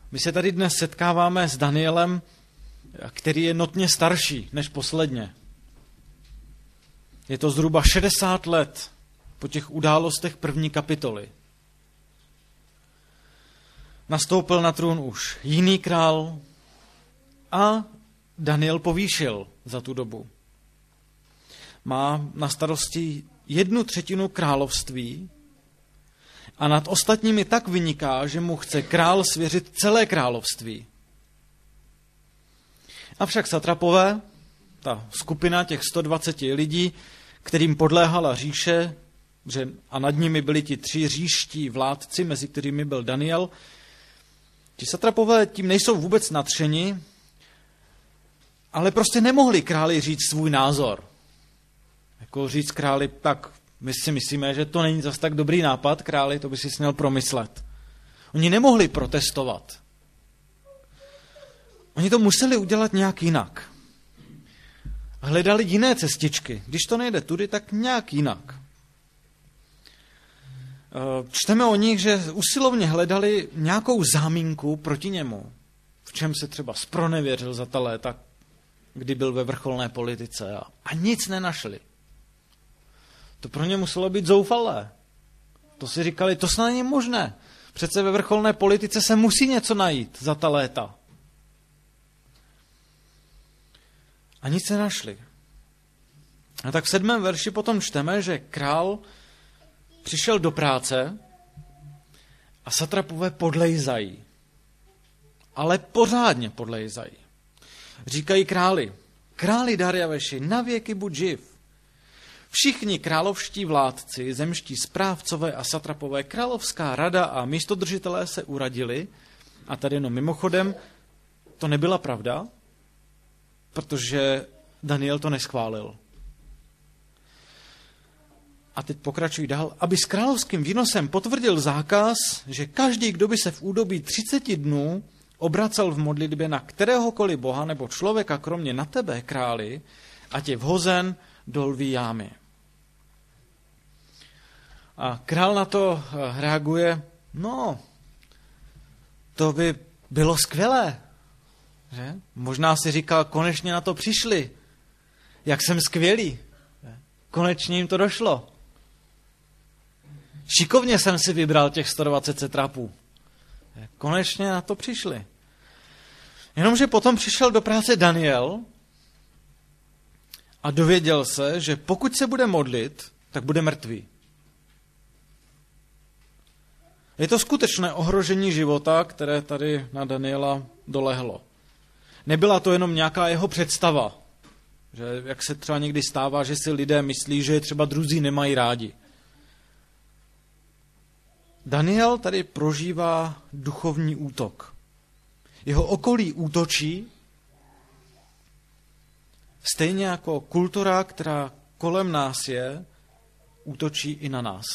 My se tady dnes setkáváme s Danielem, který je notně starší než posledně. Je to zhruba 60 let po těch událostech první kapitoly. Nastoupil na trůn už jiný král a Daniel povýšil za tu dobu. Má na starosti 1/3 království a nad ostatními tak vyniká, že mu chce král svěřit celé království. Avšak satrapové, ta skupina těch 120 lidí, kterým podléhala říše, a nad nimi byli ti 3 říští vládci, mezi kterými byl Daniel, ti satrapové tím nejsou vůbec nadšeni, ale prostě nemohli králi říct svůj názor. Jako říct králi, tak my si myslíme, že to není zas tak dobrý nápad, králi, to by si směl promyslet. Oni nemohli protestovat. Oni to museli udělat nějak jinak. Hledali jiné cestičky. Když to nejde tudy, tak nějak jinak. Čteme o nich, že usilovně hledali nějakou záminku proti němu, v čem se třeba zpronevěřil za ta léta, kdy byl ve vrcholné politice a nic nenašli. To pro ně muselo být zoufalé. To si říkali, to snad není možné. Přece ve vrcholné politice se musí něco najít za ta léta. A nic nenašli. A tak v 7. verši potom čteme, že král přišel do práce a satrapové podlejzají. Ale pořádně podlejzají. Říkají králi Darjaveši, navěky buď živ. Všichni královští vládci, zemští správcové a satrapové, královská rada a místodržitelé se uradili. A tady jenom mimochodem, to nebyla pravda, protože Daniel to neschválil. A teď pokračují dál. Aby s královským výnosem potvrdil zákaz, že každý, kdo by se v údobí 30 dnů obracel v modlitbě na kteréhokoliv boha nebo člověka, kromě na tebe, králi, ať je vhozen do lví jámy. A král na to reaguje, no, to by bylo skvělé, že? Možná si říkal, konečně na to přišli, jak jsem skvělý, konečně jim to došlo. Šikovně jsem si vybral těch 120 satrapů. Konečně na to přišli. Jenomže potom přišel do práce Daniel a dověděl se, že pokud se bude modlit, tak bude mrtvý. Je to skutečné ohrožení života, které tady na Daniela dolehlo. Nebyla to jenom nějaká jeho představa, že jak se třeba někdy stává, že si lidé myslí, že je třeba druzí nemají rádi. Daniel tady prožívá duchovní útok. Jeho okolí útočí, stejně jako kultura, která kolem nás je, útočí i na nás.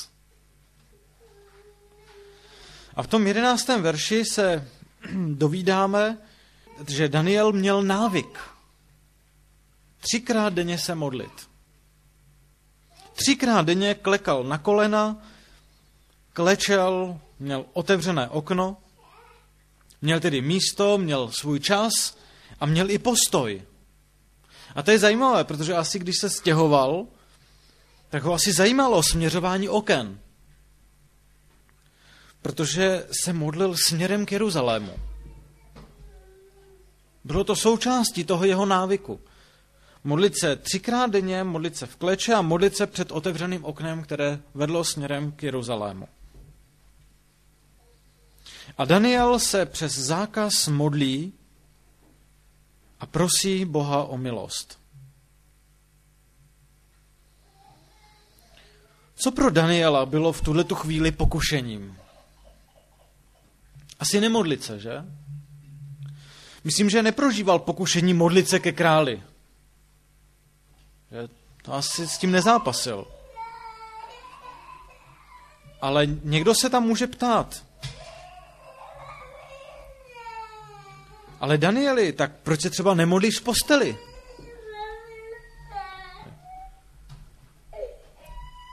A v tom 11. verši se dovídáme, že Daniel měl návyk 3krát denně se modlit. 3krát denně klekal na kolena, klečel, měl otevřené okno, měl tedy místo, měl svůj čas a měl i postoj. A to je zajímavé, protože asi když se stěhoval, tak ho asi zajímalo směřování oken. Protože se modlil směrem k Jeruzalému. Bylo to součástí toho jeho návyku. Modlit se 3krát denně, modlit se v kleče a modlit se před otevřeným oknem, které vedlo směrem k Jeruzalému. A Daniel se přes zákaz modlí a prosí Boha o milost. Co pro Daniela bylo v tuhletu chvíli pokušením? Asi nemodlit se, že? Myslím, že neprožíval pokušení modlit se ke králi. Že to asi s tím nezápasil. Ale někdo se tam může ptát. Ale Danieli, tak proč se třeba nemodlíš v posteli?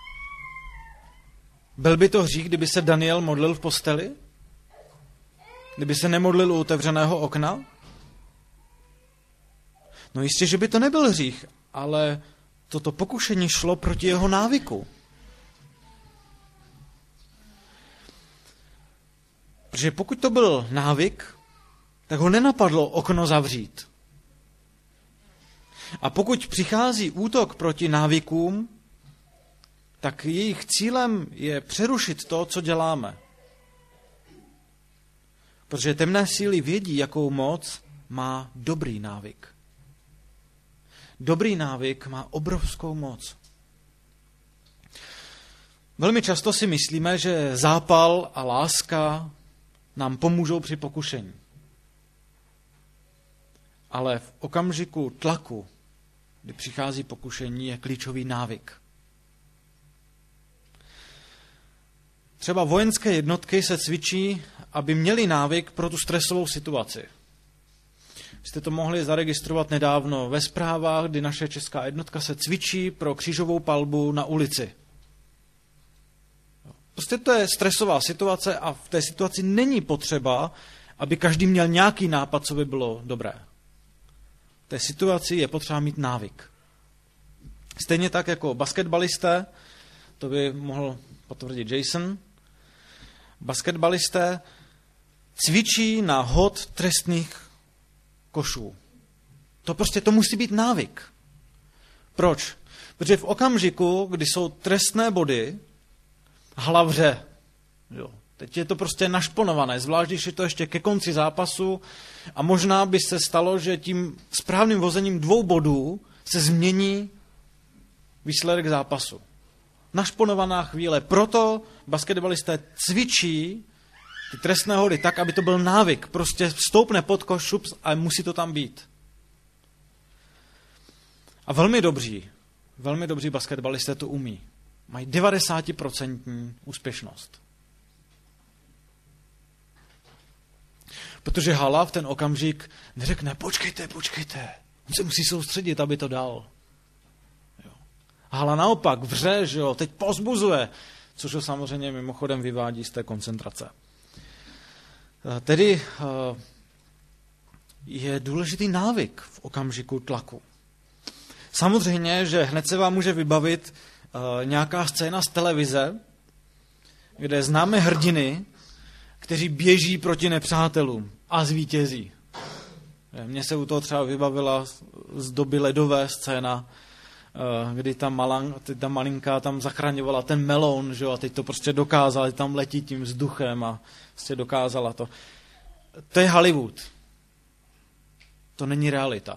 Byl by to hřích, kdyby se Daniel modlil v posteli? kdyby se nemodlil u otevřeného okna? No jistě, že by to nebyl hřích, ale toto pokušení šlo proti jeho návyku. Protože pokud to byl návyk, tak ho nenapadlo okno zavřít. A pokud přichází útok proti návykům, tak jejich cílem je přerušit to, co děláme. Protože temné síly vědí, jakou moc má dobrý návyk. Dobrý návyk má obrovskou moc. Velmi často si myslíme, že zápal a láska nám pomůžou při pokušení. Ale v okamžiku tlaku, kdy přichází pokušení, je klíčový návyk. Třeba vojenské jednotky se cvičí, aby měli návyk pro tu stresovou situaci. Jste to mohli zaregistrovat nedávno ve zprávách, kdy naše česká jednotka se cvičí pro křížovou palbu na ulici. Prostě to je stresová situace a v té situaci není potřeba, aby každý měl nějaký nápad, co by bylo dobré. V té situaci je potřeba mít návyk. Stejně tak jako basketbalisté, to by mohl potvrdit Jason, basketbalisté cvičí na hod trestných košů. To musí být návyk. Proč? Protože v okamžiku, kdy jsou trestné body, hlavře, jo, teď je to prostě našponované, zvlášť když je to ještě ke konci zápasu a možná by se stalo, že tím správným vozením 2 bodů se změní výsledek zápasu. Našponovaná chvíle. Proto basketbalisté cvičí ty trestné hody tak, aby to byl návyk. Prostě stoupne pod koš, šups a musí to tam být. A velmi dobří basketbalisté to umí. Mají 90% úspěšnost. Protože hala v ten okamžik neřekne, počkejte, on se musí soustředit, aby to dal. Jo. Hala naopak vře, že jo, teď pozbuzuje, což ho samozřejmě mimochodem vyvádí z té koncentrace. Tedy je důležitý návyk v okamžiku tlaku. Samozřejmě, že hned se vám může vybavit nějaká scéna z televize, kde známe hrdiny, kteří běží proti nepřátelům a zvítězí. Mně se u toho třeba vybavila z doby ledové scéna, kdy ta malinka tam zachraňovala ten meloun, že jo, a teď to prostě dokázala, tam letí tím vzduchem a prostě dokázala to. To je Hollywood. To není realita.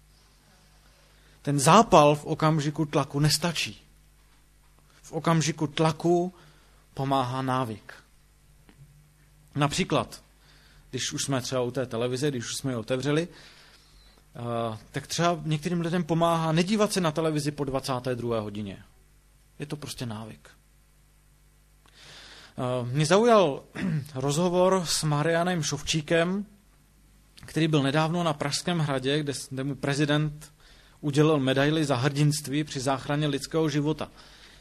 Ten zápal v okamžiku tlaku nestačí. V okamžiku tlaku pomáhá návyk. Například, když už jsme třeba u té televize, když už jsme ji otevřeli, tak třeba některým lidem pomáhá nedívat se na televizi po 22. hodině. Je to prostě návyk. Mě zaujal rozhovor s Marianem Šovčíkem, který byl nedávno na Pražském hradě, kde mu prezident udělil medaili za hrdinství při záchraně lidského života.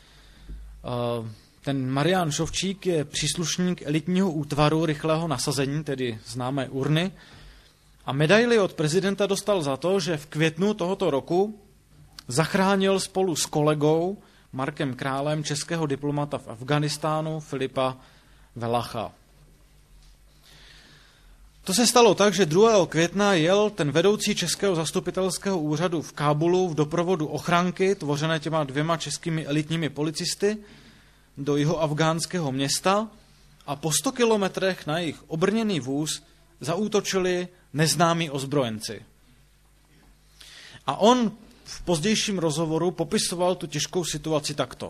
Ten Marian Šovčík je příslušník elitního útvaru rychlého nasazení, tedy známé urny, a medaili od prezidenta dostal za to, že v květnu tohoto roku zachránil spolu s kolegou Markem Králem českého diplomata v Afghánistánu Filipa Velacha. To se stalo tak, že 2. května jel ten vedoucí českého zastupitelského úřadu v Kábulu v doprovodu ochranky, tvořené těma 2 českými elitními policisty, do jihoafgánského města a po 100 kilometrech na jejich obrněný vůz zaútočili neznámí ozbrojenci. A on v pozdějším rozhovoru popisoval tu těžkou situaci takto.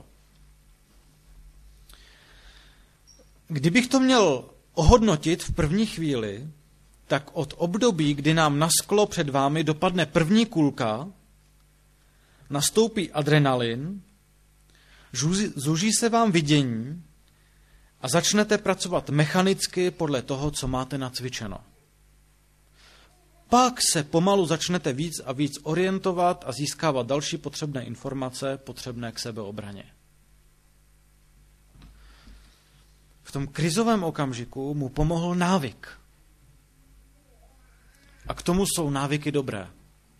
Kdybych to měl ohodnotit v první chvíli, tak od období, kdy nám na sklo před vámi dopadne první kulka, nastoupí adrenalin, zúží se vám vidění a začnete pracovat mechanicky podle toho, co máte nacvičeno. Pak se pomalu začnete víc a víc orientovat a získávat další potřebné informace, potřebné k sebeobraně. V tom krizovém okamžiku mu pomohl návyk. A k tomu jsou návyky dobré.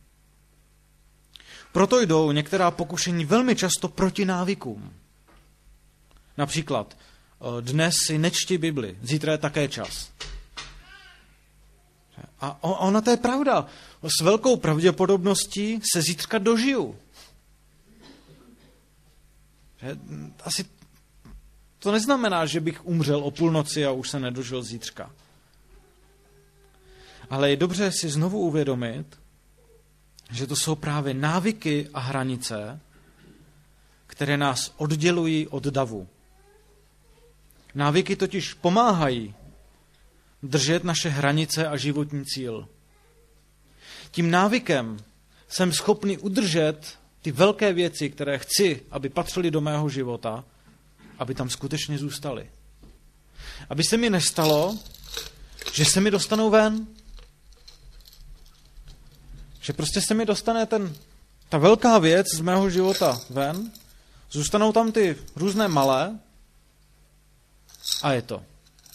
Proto jdou některá pokušení velmi často proti návykům. Například, dnes si nečti Bibli, zítra je také čas. A ona to je pravda. S velkou pravděpodobností se zítřka dožiju. Asi to neznamená, že bych umřel o půlnoci a už se nedožil zítřka. Ale je dobře si znovu uvědomit, že to jsou právě návyky a hranice, které nás oddělují od davu. Návyky totiž pomáhají držet naše hranice a životní cíl. Tím návykem jsem schopný udržet ty velké věci, které chci, aby patřily do mého života, aby tam skutečně zůstaly. Aby se mi nestalo, že se mi dostanou ven. Že prostě se mi dostane ta velká věc z mého života ven, zůstanou tam ty různé malé a je to.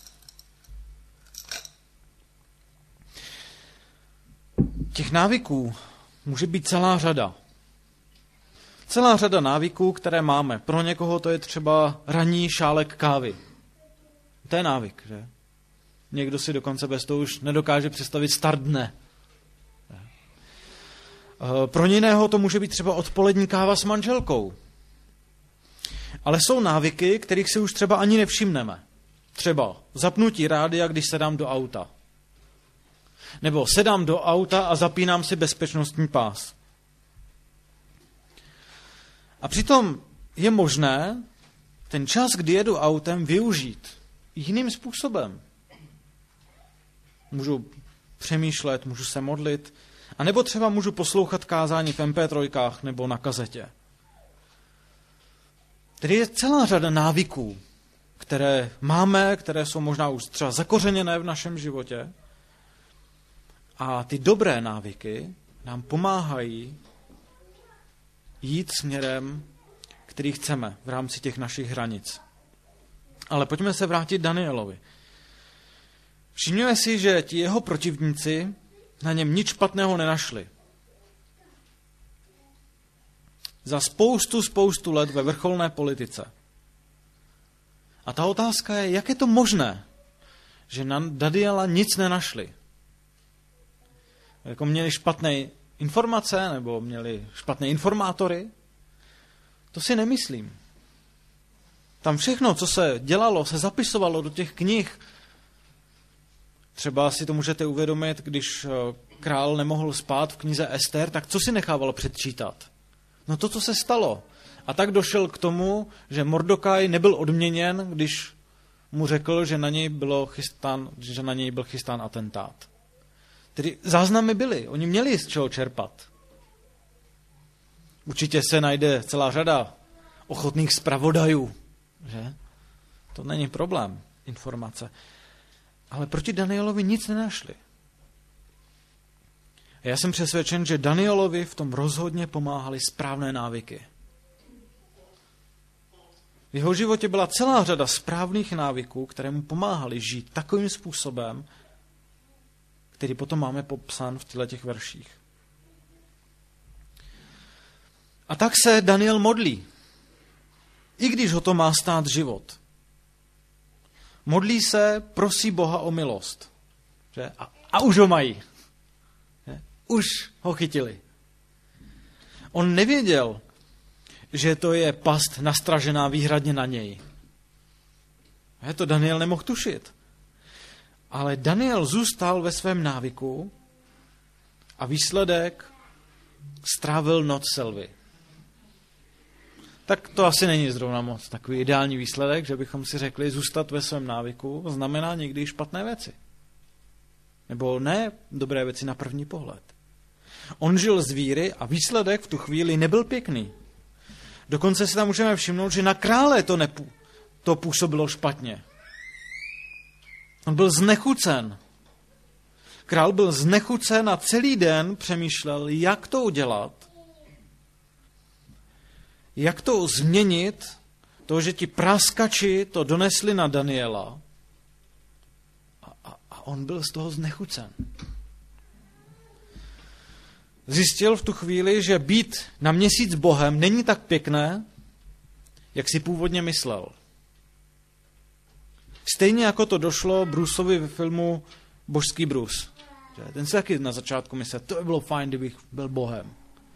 Těch návyků může být celá řada. Celá řada návyků, které máme. Pro někoho to je třeba ranní šálek kávy. To je návyk, že? Někdo si dokonce bez toho už nedokáže představit start dne. Pro jiného to může být třeba odpolední káva s manželkou. Ale jsou návyky, kterých si už třeba ani nevšimneme. Třeba zapnutí rádia, když sedám do auta. Nebo sedám do auta a zapínám si bezpečnostní pás. A přitom je možné ten čas, kdy jedu autem, využít jiným způsobem. Můžu přemýšlet, můžu se modlit, a nebo třeba můžu poslouchat kázání v MP3 nebo na kazetě. Tedy je celá řada návyků, které máme, které jsou možná už třeba zakořeněné v našem životě. A ty dobré návyky nám pomáhají jít směrem, který chceme v rámci těch našich hranic. Ale pojďme se vrátit Danielovi. Všimněme si, že ti jeho protivníci na něm nic špatného nenašli. Za spoustu let ve vrcholné politice. A ta otázka je, jak je to možné, že na Daniela nic nenašli. Jako měli špatné informace, nebo měli špatné informátory? To si nemyslím. Tam všechno, co se dělalo, se zapisovalo do těch knih. Třeba si to můžete uvědomit, když král nemohl spát v knize Ester, tak co si nechával předčítat? No to, co se stalo. A tak došel k tomu, že Mordokaj nebyl odměněn, když mu řekl, že na něj byl chystán atentát. Tedy záznamy byly, oni měli z čeho čerpat. Určitě se najde celá řada ochotných zpravodajů, že? To není problém, informace. Ale proti Danielovi nic nenašli. A já jsem přesvědčen, že Danielovi v tom rozhodně pomáhaly správné návyky. V jeho životě byla celá řada správných návyků, které mu pomáhaly žít takovým způsobem, který potom máme popsán v těch verších. A tak se Daniel modlí, i když ho to má stát život. Modlí se, prosí Boha o milost. Že? A už ho mají. Že? Už ho chytili. On nevěděl, že to je past nastražená výhradně na něj. To Daniel nemohl tušit. Ale Daniel zůstal ve svém návyku a výsledek strávil noc selvy. Tak to asi není zrovna moc takový ideální výsledek, že bychom si řekli, zůstat ve svém návyku znamená někdy špatné věci. Nebo ne dobré věci na první pohled. On žil z víry a výsledek v tu chvíli nebyl pěkný. Dokonce si tam můžeme všimnout, že na krále to působilo špatně. On byl znechucen. Král byl znechucen a celý den přemýšlel, jak to udělat, jak to změnit, to, že ti praskači to donesli na Daniela a on byl z toho znechucen. zjistil v tu chvíli, že být na měsíc Bohem není tak pěkné, jak si původně myslel. Stejně jako to došlo Bruceovi ve filmu Božský Bruce. Ten si taky na začátku myslel, to by bylo fajn, kdybych byl Bohem.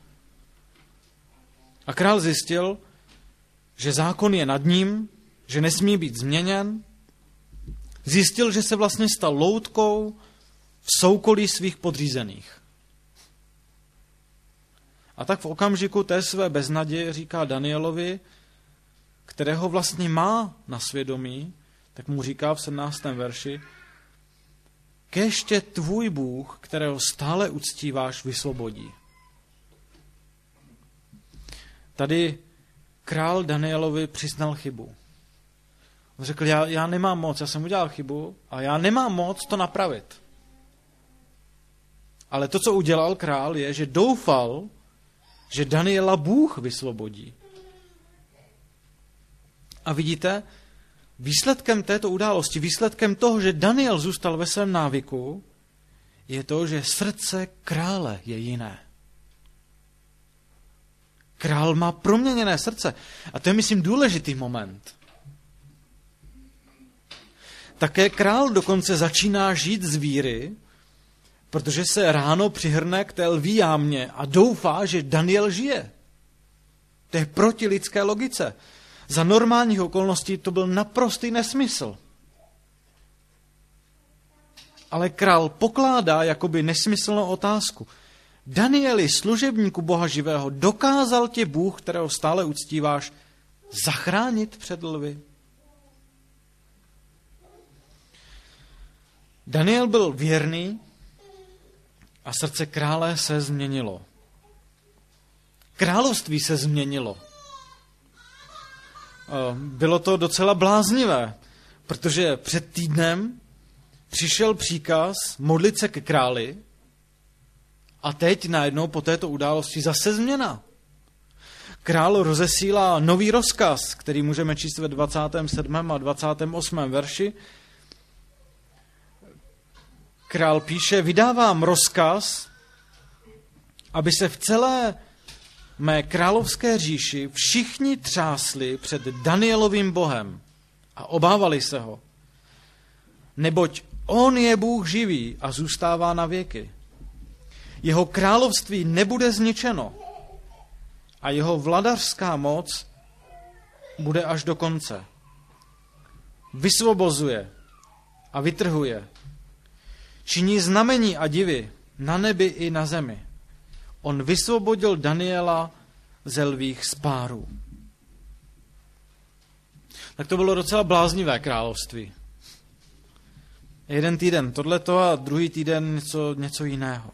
A král zjistil, že zákon je nad ním, že nesmí být změněn. Zjistil, že se vlastně stal loutkou v soukolí svých podřízených. A tak v okamžiku té své beznaděje říká Danielovi, kterého vlastně má na svědomí, tak mu říká v 17. verši, kéž tě tvůj Bůh, kterého stále uctíváš, vysvobodí. Tady král Danielovi přiznal chybu. On řekl, já nemám moc, já jsem udělal chybu a já nemám moc to napravit. Ale to, co udělal král, je, že doufal, že Daniela Bůh vysvobodí. A vidíte, výsledkem této události, výsledkem toho, že Daniel zůstal ve svém návyku, je to, že srdce krále je jiné. Král má proměněné srdce. A to je, myslím, důležitý moment. Také král dokonce začíná žít z víry, protože se ráno přihrne k té lví jámě a doufá, že Daniel žije. To je proti lidské logice. Za normálních okolností to byl naprostý nesmysl. Ale král pokládá jakoby nesmyslnou otázku. Danieli, služebníku Boha živého, dokázal tě Bůh, kterého stále uctíváš, zachránit před lvy? Daniel byl věrný a srdce krále se změnilo. Království se změnilo. Bylo to docela bláznivé, protože před týdnem přišel příkaz modlit se ke králi a teď najednou po této události zase změna. Král rozesílá nový rozkaz, který můžeme číst ve 27. a 28. verši. Král píše, vydávám rozkaz, aby se v celé mé královské říši všichni třásli před Danielovým Bohem a obávali se ho. Neboť on je Bůh živý a zůstává na věky. Jeho království nebude zničeno a jeho vladařská moc bude až do konce. Vysvobozuje a vytrhuje. Činí znamení a divy na nebi i na zemi. On vysvobodil Daniela ze lvích spárů. Tak to bylo docela bláznivé království. Jeden týden tohleto a druhý týden něco jiného.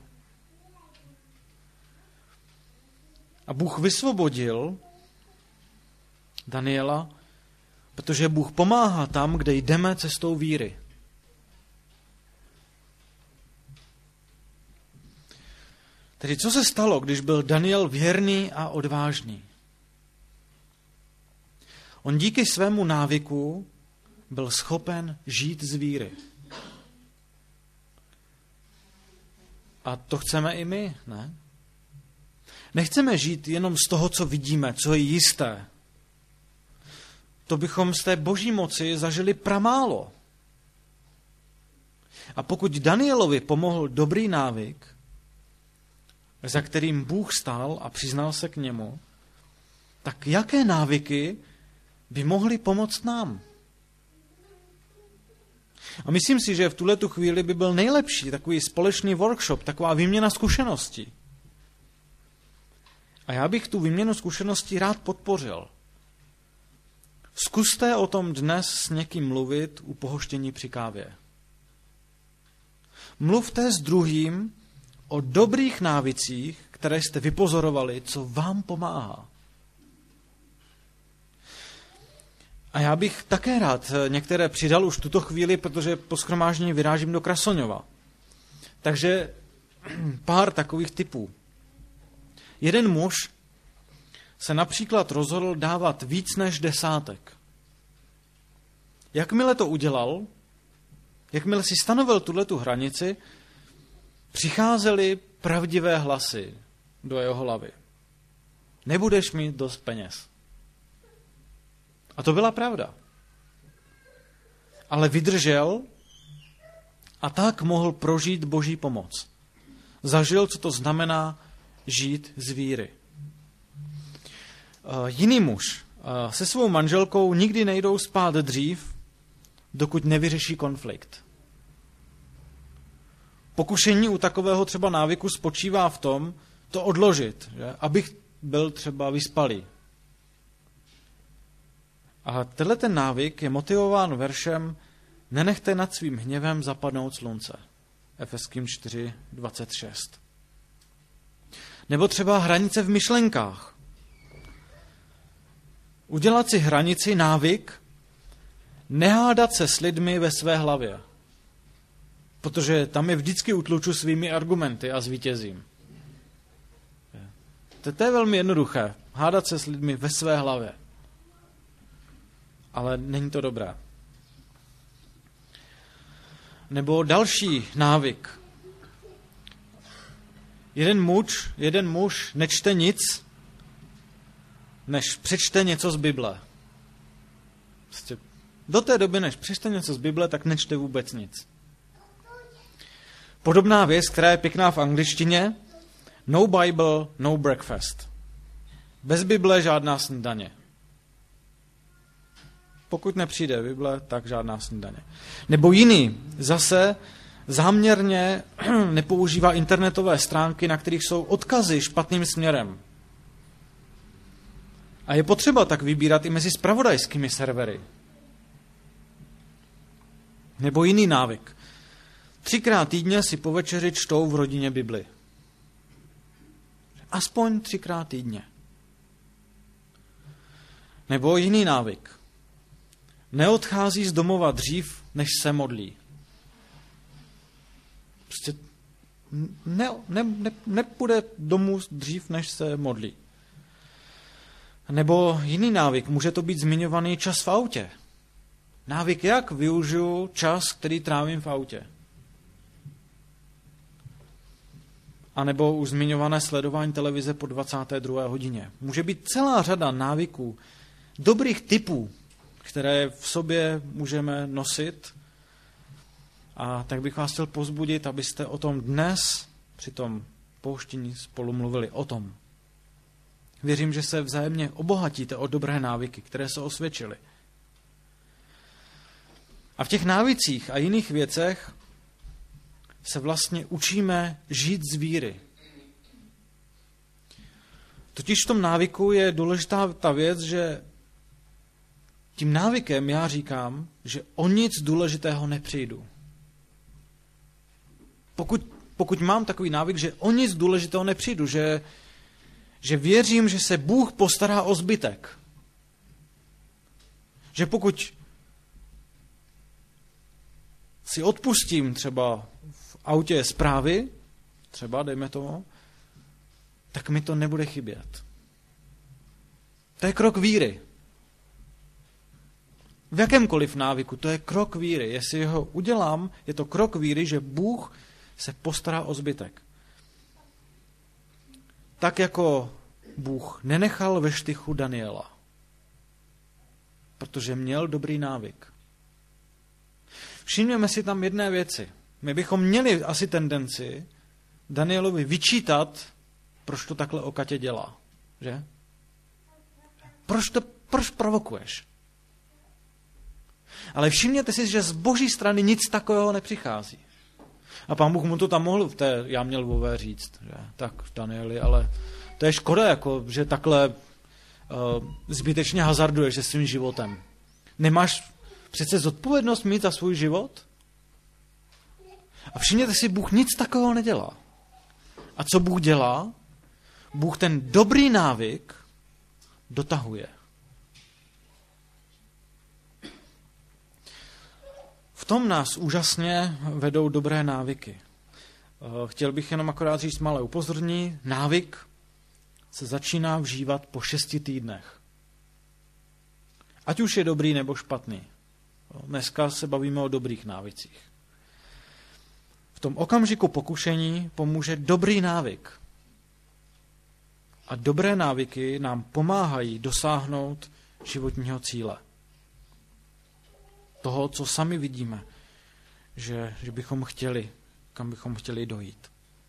A Bůh vysvobodil Daniela, protože Bůh pomáhá tam, kde jdeme cestou víry. Tedy co se stalo, když byl Daniel věrný a odvážný? On díky svému návyku byl schopen žít z víry. A to chceme i my, ne? Nechceme žít jenom z toho, co vidíme, co je jisté. To bychom z té boží moci zažili pramálo. A pokud Danielovi pomohl dobrý návyk, za kterým Bůh stál a přiznal se k němu, tak jaké návyky by mohly pomoct nám? A myslím si, že v tuhletu chvíli by byl nejlepší takový společný workshop, taková výměna zkušeností. A já bych tu výměnu zkušeností rád podpořil. Zkuste o tom dnes s někým mluvit u pohoštění při kávě. Mluvte s druhým o dobrých návicích, které jste vypozorovali, co vám pomáhá. A já bych také rád některé přidal už v tuto chvíli, protože po shromáždění vyrážím do Krasnoňova. Takže pár takových typů. Jeden muž se například rozhodl dávat víc než 10. Jakmile to udělal, jakmile si stanovil tuhletu hranici, přicházely pravdivé hlasy do jeho hlavy. Nebudeš mít dost peněz. A to byla pravda. Ale vydržel a tak mohl prožít Boží pomoc. Zažil, co to znamená žít z víry. Jiný muž se svou manželkou nikdy nejdou spát dřív, dokud nevyřeší konflikt. Pokušení u takového třeba návyku spočívá v tom, to odložit, že? Abych byl třeba vyspalý. A tenhle ten návyk je motivován veršem nenechte nad svým hněvem zapadnout slunce. Efeským 4:26. Nebo třeba hranice v myšlenkách. Udělat si hranici, návyk, nehádat se s lidmi ve své hlavě. Protože tam je vždycky utluču svými argumenty a zvítězím. To je velmi jednoduché. Hádat se s lidmi ve své hlavě. Ale není to dobré. Nebo další návyk. Jeden muž nečte nic, než přečte něco z Bible. Prostě do té doby, než přečte něco z Bible, tak nečte vůbec nic. Podobná věc, která je pěkná v angličtině, no Bible, no breakfast. Bez Bible žádná snídaně. Pokud nepřijde Bible, tak žádná snídaně. Nebo jiný zase záměrně nepoužívá internetové stránky, na kterých jsou odkazy špatným směrem. A je potřeba tak vybírat i mezi zpravodajskými servery. Nebo jiný návyk. 3krát týdně si po večeři čtou v rodině Bibli. Aspoň 3krát týdně. Nebo jiný návyk. Neodchází z domova dřív, než se modlí. Prostě nepůjde domů dřív, než se modlí. Nebo jiný návyk, může to být zmiňovaný čas v autě. Návyk, jak využiju čas, který trávím v autě. A nebo už zmiňované sledování televize po 22. hodině. Může být celá řada návyků, dobrých tipů, které v sobě můžeme nosit. A tak bych vás chtěl povzbudit, abyste o tom dnes při tom pouštění spolu mluvili o tom. Věřím, že se vzájemně obohatíte o dobré návyky, které se osvědčily. A v těch návycích a jiných věcech se vlastně učíme žít z víry. Totiž v tom návyku je důležitá ta věc, že tím návykem já říkám, že o nic důležitého nepřijdu. Pokud mám takový návyk, že o nic důležitého nepřijdu, že věřím, že se Bůh postará o zbytek. Že pokud si odpustím třeba v autě zprávy, třeba dejme tomu, tak mi to nebude chybět. To je krok víry. V jakémkoliv návyku, to je krok víry. Jestli ho udělám, je to krok víry, že Bůh se postará o zbytek. Tak jako Bůh nenechal ve štychu Daniela, protože měl dobrý návyk. Všimněme si tam jedné věci. My bychom měli asi tendenci Danielovi vyčítat, proč to takhle okatě dělá. Že? Proč provokuješ? Ale všimněte si, že z Boží strany nic takového nepřichází. A Pán Bůh mu to tam mohl já měl vové říct. Že? Tak, Danieli, ale to je škoda, jako, že takhle zbytečně hazarduješ se svým životem. Nemáš přece zodpovědnost mít za svůj život? A všimněte si, Bůh nic takového nedělá. A co Bůh dělá? Bůh ten dobrý návyk dotahuje. V tom nás úžasně vedou dobré návyky. Chtěl bych jenom akorát říct malé upozornění. Návyk se začíná vžívat po 6 týdnech. Ať už je dobrý nebo špatný. Dneska se bavíme o dobrých návycích. V tom okamžiku pokušení pomůže dobrý návyk. A dobré návyky nám pomáhají dosáhnout životního cíle. Toho, co sami vidíme, že bychom chtěli, kam bychom chtěli dojít.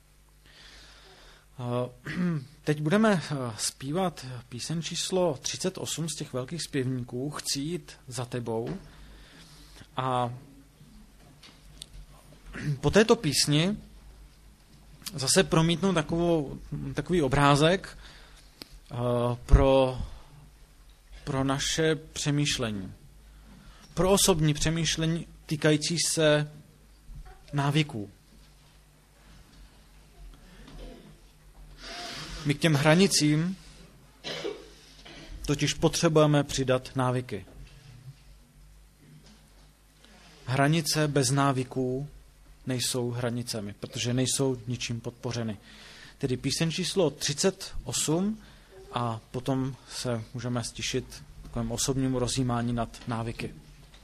Teď budeme zpívat píseň číslo 38 z těch velkých zpěvníků, Chci jít za tebou. A po této písni zase promítnu takový obrázek pro naše přemýšlení. Pro osobní přemýšlení týkající se návyků. My k těm hranicím totiž potřebujeme přidat návyky. Hranice bez návyků nejsou hranicemi, protože nejsou ničím podpořeny. Tedy píseň číslo 38 a potom se můžeme stišit takovém osobnímu rozjímání nad návyky.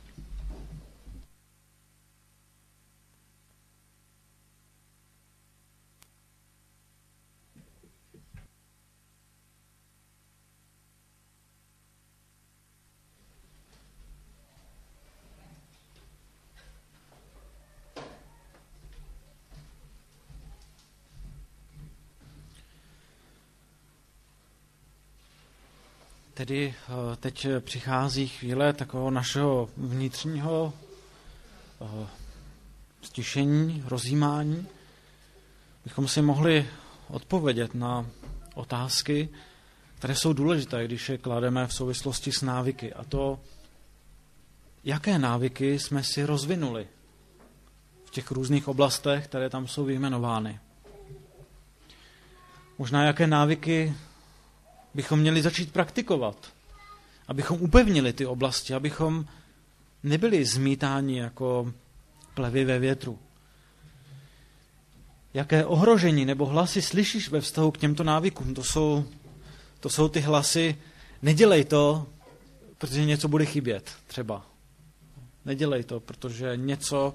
Tedy teď přichází chvíle takového našeho vnitřního stišení, rozjímání. Bychom si mohli odpovědět na otázky, které jsou důležité, když je klademe v souvislosti s návyky. A to, jaké návyky jsme si rozvinuli v těch různých oblastech, které tam jsou vyjmenovány. Možná jaké návyky bychom měli začít praktikovat, abychom upevnili ty oblasti, abychom nebyli zmítáni jako plevy ve větru. Jaké ohrožení nebo hlasy slyšíš ve vztahu k těmto návykům? To jsou ty hlasy, nedělej to, protože něco bude chybět, třeba. Nedělej to, protože něco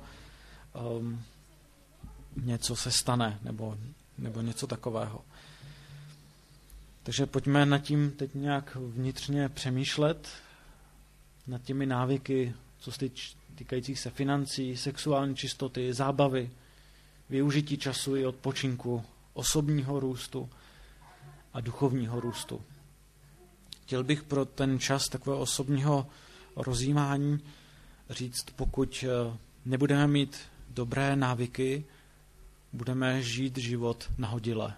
se stane, nebo něco takového. Takže pojďme nad tím teď nějak vnitřně přemýšlet, nad těmi návyky, co se týkající se financí, sexuální čistoty, zábavy, využití času i odpočinku, osobního růstu a duchovního růstu. Chtěl bych pro ten čas takového osobního rozjímání říct, pokud nebudeme mít dobré návyky, budeme žít život nahodile.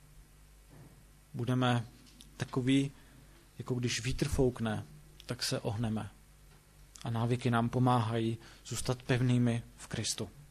Budeme takový, jako když vítr foukne, tak se ohneme. A návyky nám pomáhají zůstat pevnými v Kristu.